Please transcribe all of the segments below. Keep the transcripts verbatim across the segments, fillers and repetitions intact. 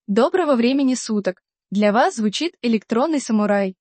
Доброго времени суток! Для вас звучит электронный самурай.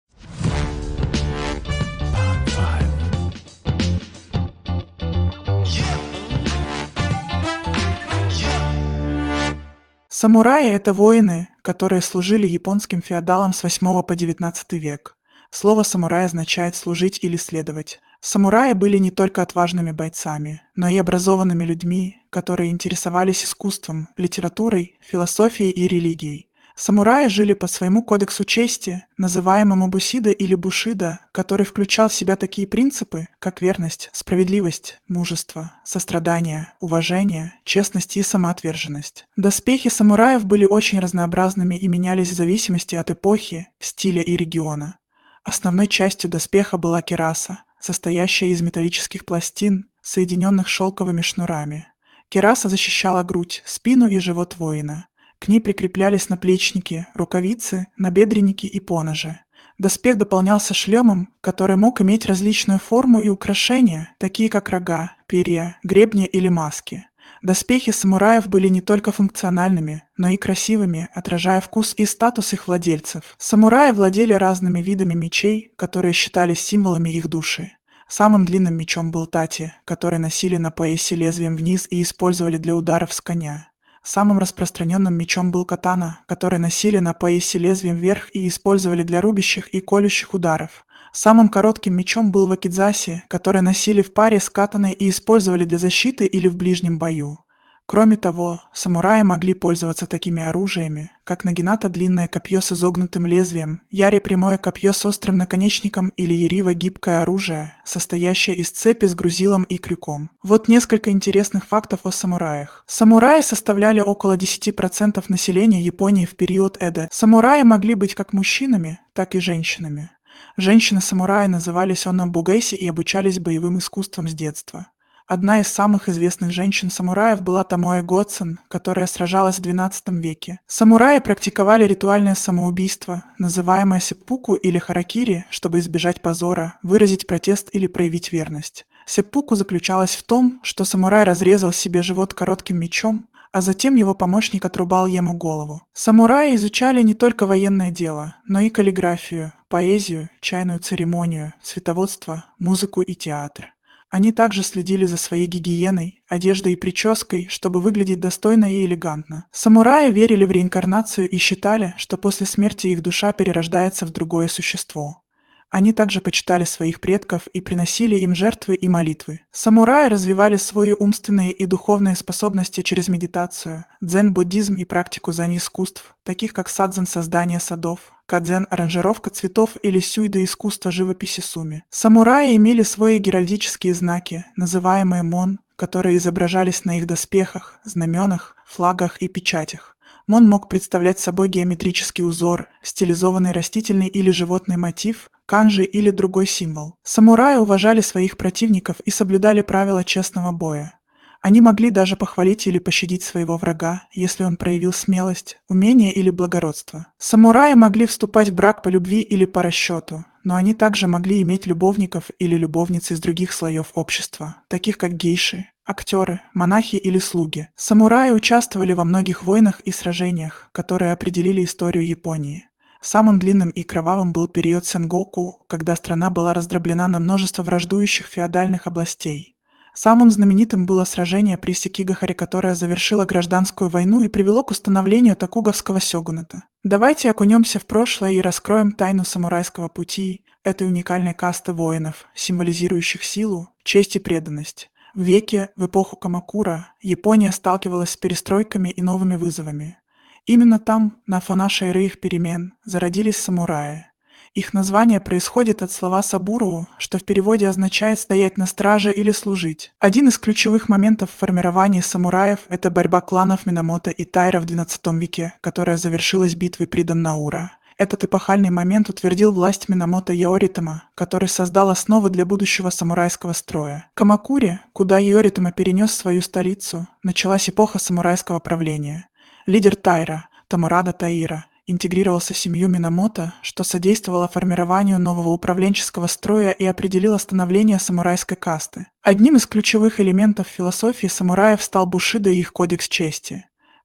Самураи– это воины, которые служили японским феодалам с восьмого по девятнадцатый век. Слово «самурай» означает «служить» или «следовать». Самураи были не только отважными бойцами, но и образованными людьми, которые интересовались искусством, литературой, философией и религией. Самураи жили по своему кодексу чести, называемому бусидо или бушидо, который включал в себя такие принципы, как верность, справедливость, мужество, сострадание, уважение, честность и самоотверженность. Доспехи самураев были очень разнообразными и менялись в зависимости от эпохи, стиля и региона. Основной частью доспеха была кираса, состоящая из металлических пластин, соединенных шелковыми шнурами. Кираса защищала грудь, спину и живот воина. К ней прикреплялись наплечники, рукавицы, набедренники и поножи. Доспех дополнялся шлемом, который мог иметь различную форму и украшения, такие как рога, перья, гребни или маски. Доспехи самураев были не только функциональными, но и красивыми, отражая вкус и статус их владельцев. Самураи владели разными видами мечей, которые считались символами их души. Самым длинным мечом был тати, который носили на поясе лезвием вниз и использовали для ударов с коня. Самым распространенным мечом был катана, который носили на поясе лезвием вверх и использовали для рубящих и колющих ударов. Самым коротким мечом был вакидзаси, который носили в паре с катаной и использовали для защиты или в ближнем бою. Кроме того, самураи могли пользоваться такими оружиями, как нагината длинное копье с изогнутым лезвием, яри прямое копье с острым наконечником или ярива гибкое оружие, состоящее из цепи с грузилом и крюком. Вот несколько интересных фактов о самураях. Самураи составляли около десять процентов населения Японии в период Эдо. Самураи могли быть как мужчинами, так и женщинами. Женщины-самураи назывались онобугэйси и обучались боевым искусствам с детства. Одна из самых известных женщин-самураев была Томоэ Годсен, которая сражалась в двенадцатом веке. Самураи практиковали ритуальное самоубийство, называемое сеппуку или харакири, чтобы избежать позора, выразить протест или проявить верность. Сеппуку заключалась в том, что самурай разрезал себе живот коротким мечом, а затем его помощник отрубал ему голову. Самураи изучали не только военное дело, но и каллиграфию, поэзию, чайную церемонию, цветоводство, музыку и театр. Они также следили за своей гигиеной, одеждой и прической, чтобы выглядеть достойно и элегантно. Самураи верили в реинкарнацию и считали, что после смерти их душа перерождается в другое существо. Они также почитали своих предков и приносили им жертвы и молитвы. Самураи развивали свои умственные и духовные способности через медитацию, дзен-буддизм и практику зани-искусств, таких как садзен создание садов, кадзен аранжировка цветов или сюйдо искусство живописи суми. Самураи имели свои геральдические знаки, называемые мон, которые изображались на их доспехах, знаменах, флагах и печатях. Мон мог представлять собой геометрический узор, стилизованный растительный или животный мотив, канджи или другой символ. Самураи уважали своих противников и соблюдали правила честного боя. Они могли даже похвалить или пощадить своего врага, если он проявил смелость, умение или благородство. Самураи могли вступать в брак по любви или по расчету, но они также могли иметь любовников или любовниц из других слоев общества, таких как гейши, актеры, монахи или слуги. Самураи участвовали во многих войнах и сражениях, которые определили историю Японии. Самым длинным и кровавым был период Сэнгоку, когда страна была раздроблена на множество враждующих феодальных областей. Самым знаменитым было сражение при Секигахаре, которое завершило гражданскую войну и привело к установлению Токугавского сёгуната. Давайте окунемся в прошлое и раскроем тайну самурайского пути, этой уникальной касты воинов, символизирующих силу, честь и преданность. В веке, в эпоху Камакура, Япония сталкивалась с перестройками и новыми вызовами. Именно там, на фоне широких перемен, зародились самураи. Их название происходит от слова «сабуру», что в переводе означает «стоять на страже» или «служить». Один из ключевых моментов в формировании самураев – это борьба кланов Минамото и Тайра в двенадцатом веке, которая завершилась битвой при Даннаура. Этот эпохальный момент утвердил власть Минамото Йоритама, который создал основы для будущего самурайского строя. В Камакуре, куда Йоритама перенес свою столицу, началась эпоха самурайского правления. Лидер Тайра, Тамурада Таира, интегрировался в семью Минамото, что содействовало формированию нового управленческого строя и определило становление самурайской касты. Одним из ключевых элементов философии самураев стал бушидо и их кодекс чести.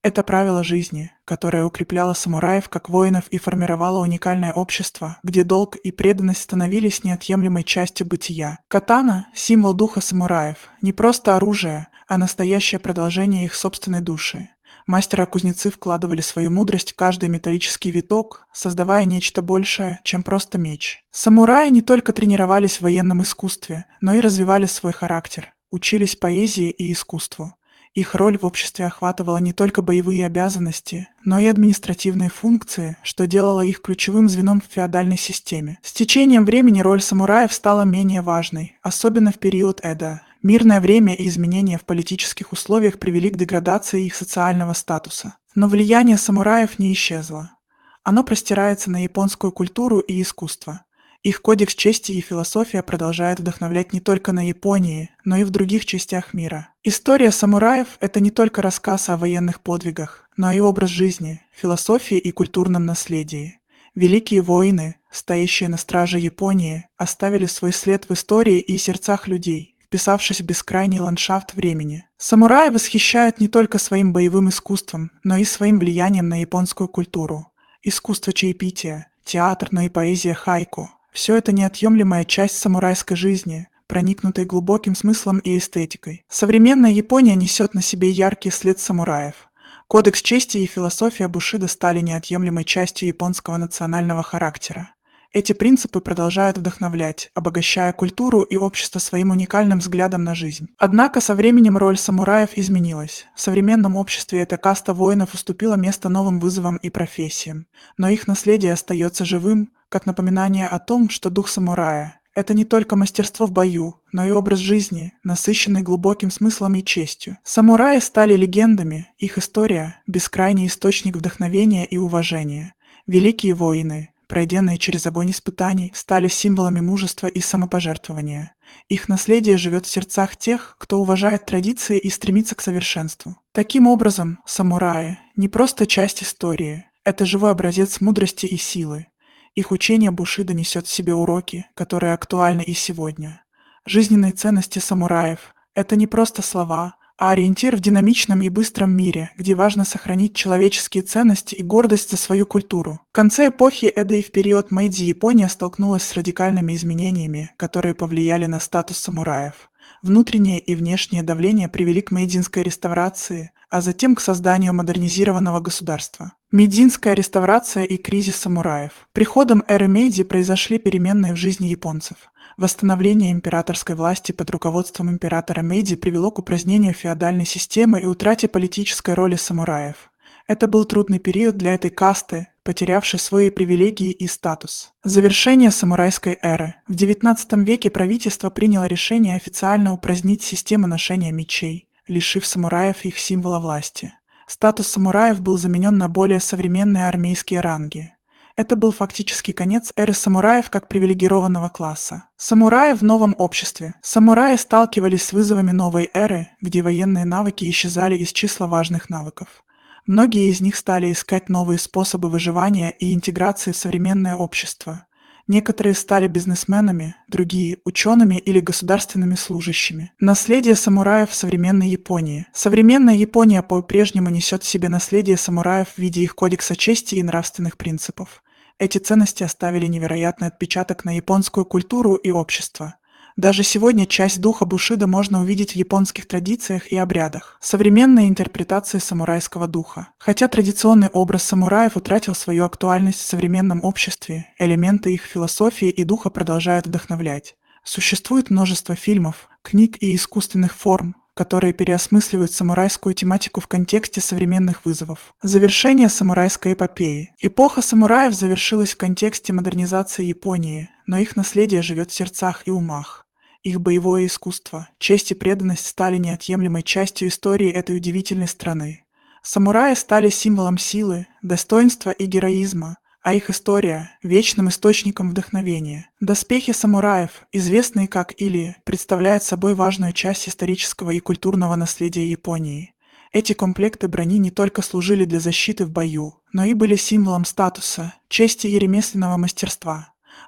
Это правило жизни, которое укрепляло самураев как воинов и формировало уникальное общество, где долг и преданность становились неотъемлемой частью бытия. Катана– символ духа самураев, не просто оружие, а настоящее продолжение их собственной души. Мастера-кузнецы вкладывали свою мудрость в каждый металлический виток, создавая нечто большее, чем просто меч. Самураи не только тренировались в военном искусстве, но и развивали свой характер, учились поэзии и искусству. Их роль в обществе охватывала не только боевые обязанности, но и административные функции, что делало их ключевым звеном в феодальной системе. С течением времени роль самураев стала менее важной, особенно в период Эдо. Мирное время и изменения в политических условиях привели к деградации их социального статуса. Но влияние самураев не исчезло. Оно простирается на японскую культуру и искусство. Их кодекс чести и философия продолжают вдохновлять не только на Японии, но и в других частях мира. История самураев– это не только рассказ о военных подвигах, но и образ жизни, философии и культурном наследии. Великие воины, стоящие на страже Японии, оставили свой след в истории и сердцах людей, вписавшись в бескрайний ландшафт времени. Самураи восхищают не только своим боевым искусством, но и своим влиянием на японскую культуру. Искусство чаепития, театр, но и поэзия хайку – все это неотъемлемая часть самурайской жизни, проникнутой глубоким смыслом и эстетикой. Современная Япония несет на себе яркий след самураев. Кодекс чести и философия Бушидо стали неотъемлемой частью японского национального характера. Эти принципы продолжают вдохновлять, обогащая культуру и общество своим уникальным взглядом на жизнь. Однако со временем роль самураев изменилась. В современном обществе эта каста воинов уступила место новым вызовам и профессиям. Но их наследие остается живым, как напоминание о том, что дух самурая – это не только мастерство в бою, но и образ жизни, насыщенный глубоким смыслом и честью. Самураи стали легендами, их история – бескрайний источник вдохновения и уважения. Великие воины, пройденные через огонь испытаний, стали символами мужества и самопожертвования. Их наследие живет в сердцах тех, кто уважает традиции и стремится к совершенству. Таким образом, самураи – не просто часть истории, это живой образец мудрости и силы. Их учение Бушидо несет в себе уроки, которые актуальны и сегодня. Жизненные ценности самураев – это не просто слова, а ориентир в динамичном и быстром мире, где важно сохранить человеческие ценности и гордость за свою культуру. В конце эпохи Эдо и в период Мэйдзи Япония столкнулась с радикальными изменениями, которые повлияли на статус самураев. Внутреннее и внешнее давление привели к мэйдзинской реставрации, а затем к созданию модернизированного государства. Мэйдзинская реставрация и кризис самураев. Приходом эры Мэйдзи произошли переменные в жизни японцев. Восстановление императорской власти под руководством императора Мэйдзи привело к упразднению феодальной системы и утрате политической роли самураев. Это был трудный период для этой касты, потерявшей свои привилегии и статус. Завершение самурайской эры. В девятнадцатом веке правительство приняло решение официально упразднить систему ношения мечей, лишив самураев их символа власти. Статус самураев был заменен на более современные армейские ранги. Это был фактически конец эры самураев как привилегированного класса. Самураи в новом обществе. Самураи сталкивались с вызовами новой эры, где военные навыки исчезали из числа важных навыков. Многие из них стали искать новые способы выживания и интеграции в современное общество. Некоторые стали бизнесменами, другие – учеными или государственными служащими. Наследие самураев в современной Японии. Современная Япония по-прежнему несет в себе наследие самураев в виде их кодекса чести и нравственных принципов. Эти ценности оставили невероятный отпечаток на японскую культуру и общество. Даже сегодня часть духа Бушидо можно увидеть в японских традициях и обрядах. Современные интерпретации самурайского духа. Хотя традиционный образ самураев утратил свою актуальность в современном обществе, элементы их философии и духа продолжают вдохновлять. Существует множество фильмов, книг и искусственных форм, которые переосмысливают самурайскую тематику в контексте современных вызовов. Завершение самурайской эпопеи. Эпоха самураев завершилась в контексте модернизации Японии, но их наследие живет в сердцах и умах. Их боевое искусство, честь и преданность стали неотъемлемой частью истории этой удивительной страны. Самураи стали символом силы, достоинства и героизма, а их история – вечным источником вдохновения. Доспехи самураев, известные как или, представляют собой важную часть исторического и культурного наследия Японии. Эти комплекты брони не только служили для защиты в бою, но и были символом статуса, чести и ремесленного мастерства.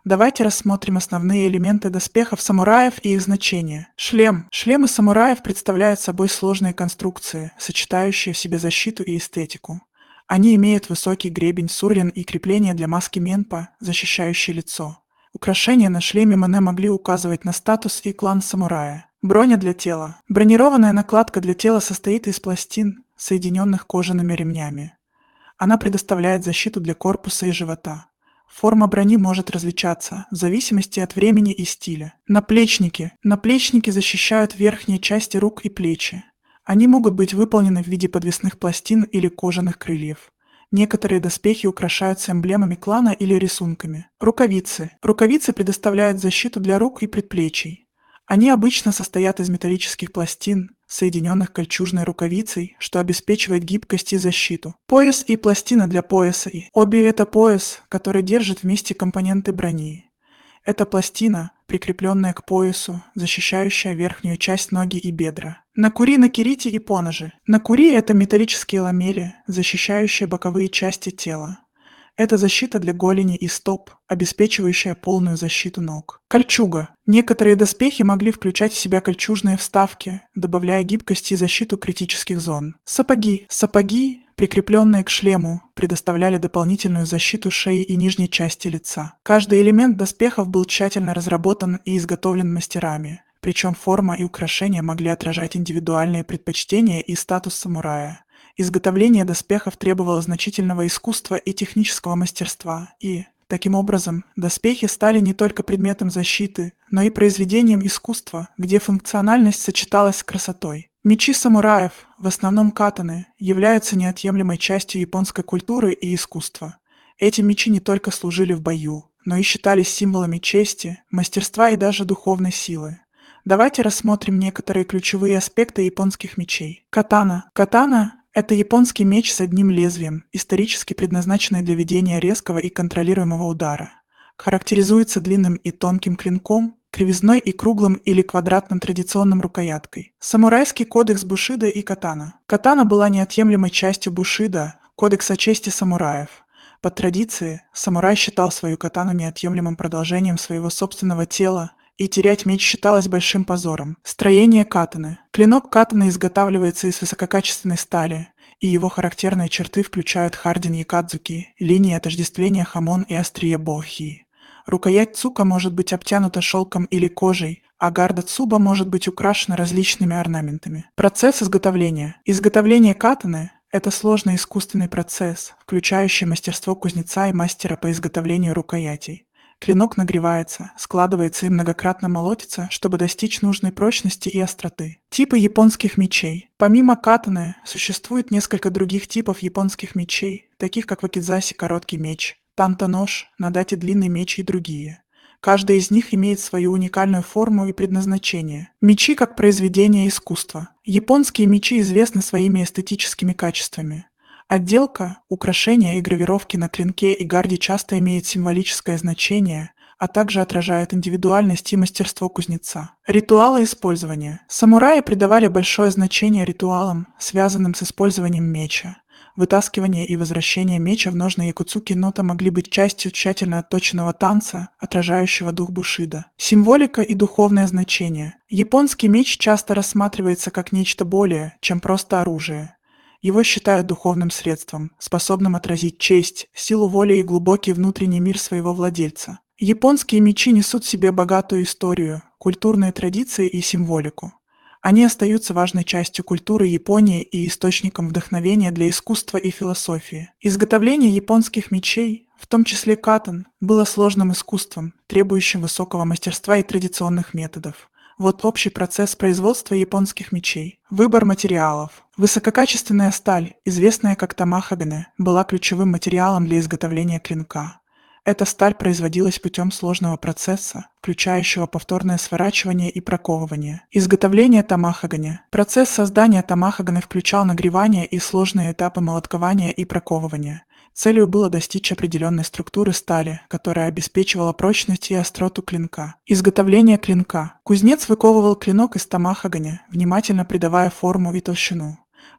Давайте рассмотрим основные элементы доспехов самураев и их значение. Шлем. Шлемы самураев представляют собой сложные конструкции, сочетающие в себе защиту и эстетику. Они имеют высокий гребень суррен и крепление для маски менпа, защищающие лицо. Украшения на шлеме Моне могли указывать на статус и клан самурая. Броня для тела. Бронированная накладка для тела состоит из пластин, соединенных кожаными ремнями. Она предоставляет защиту для корпуса и живота. Форма брони может различаться в зависимости от времени и стиля. Наплечники. Наплечники защищают верхние части рук и плечи. Они могут быть выполнены в виде подвесных пластин или кожаных крыльев. Некоторые доспехи украшаются эмблемами клана или рисунками. Рукавицы. Рукавицы предоставляют защиту для рук и предплечий. Они обычно состоят из металлических пластин, соединенных кольчужной рукавицей, что обеспечивает гибкость и защиту. Пояс и пластина для пояса. Обе — это пояс, который держит вместе компоненты брони. Это пластина, прикрепленная к поясу, защищающая верхнюю часть ноги и бедра. Накури на кирите и поножи. Накури — это металлические ламели, защищающие боковые части тела. Это защита для голени и стоп, обеспечивающая полную защиту ног. Кольчуга. Некоторые доспехи могли включать в себя кольчужные вставки, добавляя гибкость и защиту критических зон. Сапоги. Сапоги, прикрепленные к шлему, предоставляли дополнительную защиту шеи и нижней части лица. Каждый элемент доспехов был тщательно разработан и изготовлен мастерами, причем форма и украшения могли отражать индивидуальные предпочтения и статус самурая. Изготовление доспехов требовало значительного искусства и технического мастерства, и, таким образом, доспехи стали не только предметом защиты, но и произведением искусства, где функциональность сочеталась с красотой. Мечи самураев, в основном катаны, являются неотъемлемой частью японской культуры и искусства. Эти мечи не только служили в бою, но и считались символами чести, мастерства и даже духовной силы. Давайте рассмотрим некоторые ключевые аспекты японских мечей. Катана. Катана — это японский меч с одним лезвием, исторически предназначенный для ведения резкого и контролируемого удара. Характеризуется длинным и тонким клинком, кривизной и круглым или квадратным традиционным рукояткой. Самурайский кодекс Бушидо и катана. Катана была неотъемлемой частью Бушидо, кодекса чести самураев. По традиции, самурай считал свою катану неотъемлемым продолжением своего собственного тела, и терять меч считалось большим позором. Строение катаны. Клинок катаны изготавливается из высококачественной стали, и его характерные черты включают хардин якадзуки, линии отождествления хамон и острие бохи. Рукоять цука может быть обтянута шелком или кожей, а гарда цуба может быть украшена различными орнаментами. Процесс изготовления. Изготовление катаны — это сложный искусственный процесс, включающий мастерство кузнеца и мастера по изготовлению рукоятей. Клинок нагревается, складывается и многократно молотится, чтобы достичь нужной прочности и остроты. Типы японских мечей. Помимо катаны, существует несколько других типов японских мечей, таких как вакидзаси — короткий меч, танто-нож, надати — длинный меч и другие. Каждый из них имеет свою уникальную форму и предназначение. Мечи как произведение искусства. Японские мечи известны своими эстетическими качествами. Отделка, украшения и гравировки на клинке и гарде часто имеют символическое значение, а также отражают индивидуальность и мастерство кузнеца. Ритуалы использования. Самураи придавали большое значение ритуалам, связанным с использованием меча. Вытаскивание и возвращение меча в ножны якуцуки-нота могли быть частью тщательно отточенного танца, отражающего дух бушидо. Символика и духовное значение. Японский меч часто рассматривается как нечто более, чем просто оружие. Его считают духовным средством, способным отразить честь, силу воли и глубокий внутренний мир своего владельца. Японские мечи несут в себе богатую историю, культурные традиции и символику. Они остаются важной частью культуры Японии и источником вдохновения для искусства и философии. Изготовление японских мечей, в том числе катан, было сложным искусством, требующим высокого мастерства и традиционных методов. Вот общий процесс производства японских мечей. Выбор материалов. Высококачественная сталь, известная как тамахагане, была ключевым материалом для изготовления клинка. Эта сталь производилась путем сложного процесса, включающего повторное сворачивание и проковывание. Изготовление тамахагане. Процесс создания тамахагане включал нагревание и сложные этапы молоткования и проковывания. Целью было достичь определенной структуры стали, которая обеспечивала прочность и остроту клинка. Изготовление клинка. Кузнец выковывал клинок из тамахагане, внимательно придавая форму и толщину.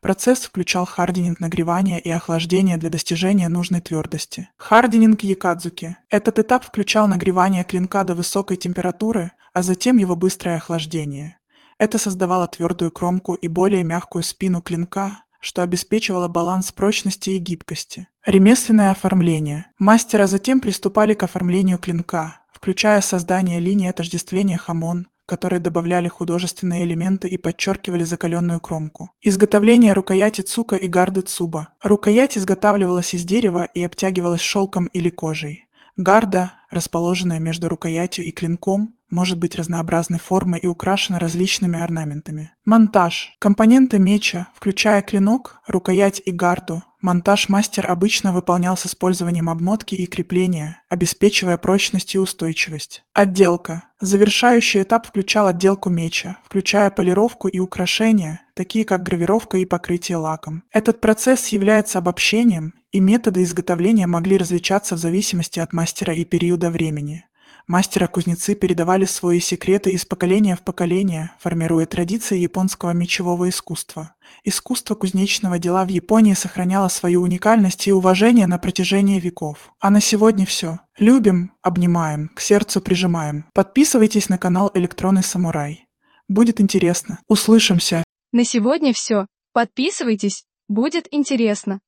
Процесс включал хардининг нагревания и охлаждения для достижения нужной твердости. Хардининг якадзуки. Этот этап включал нагревание клинка до высокой температуры, а затем его быстрое охлаждение. Это создавало твердую кромку и более мягкую спину клинка, что обеспечивало баланс прочности и гибкости. Ремесленное оформление. Мастера затем приступали к оформлению клинка, включая создание линии отождествления хамон, которые добавляли художественные элементы и подчеркивали закаленную кромку. Изготовление рукояти цука и гарды цуба. Рукоять изготавливалась из дерева и обтягивалась шелком или кожей. Гарда, расположенная между рукоятью и клинком, может быть разнообразной формы и украшена различными орнаментами. Монтаж. Компоненты меча, включая клинок, рукоять и гарду, монтаж мастер обычно выполнял с использованием обмотки и крепления, обеспечивая прочность и устойчивость. Отделка. Завершающий этап включал отделку меча, включая полировку и украшения, такие как гравировка и покрытие лаком. Этот процесс является обобщением, и методы изготовления могли различаться в зависимости от мастера и периода времени. Мастера-кузнецы передавали свои секреты из поколения в поколение, формируя традиции японского мечевого искусства. Искусство кузнечного дела в Японии сохраняло свою уникальность и уважение на протяжении веков. А на сегодня все. Любим, обнимаем, к сердцу прижимаем. Подписывайтесь на канал Электронный Самурай. Будет интересно. Услышимся. На сегодня все. Подписывайтесь, будет интересно.